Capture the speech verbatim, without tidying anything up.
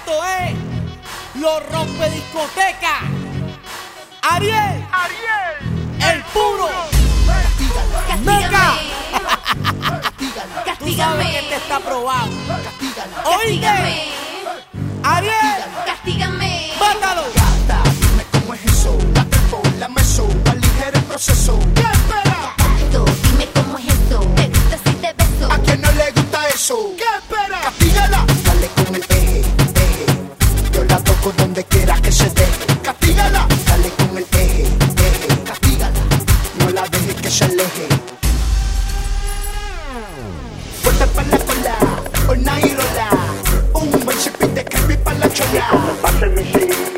Esto es Los Rompe Discoteca. Ariel, Ariel, el puro. Castígame. Tú Castígame. sabes que te está probado. Oíste, Castígame. Ariel, Castígame. mátalo. Gata, dime cómo es eso. La trepo, la meso, aligera el proceso. ¿Qué espera? Gato, dime cómo es eso. ¿Te gusta si te beso? ¿A quién no le gusta eso? ¿Qué espera? Castígala. Dale con el eje, eje. Yo la toco donde quiera que se deje. Castígala. Dale con el eje, eje. Castígala. No la dejes que se aleje. Fuerte pa' la cola, una irola. Un buen chipín de creepy pa' la chola. Pase mi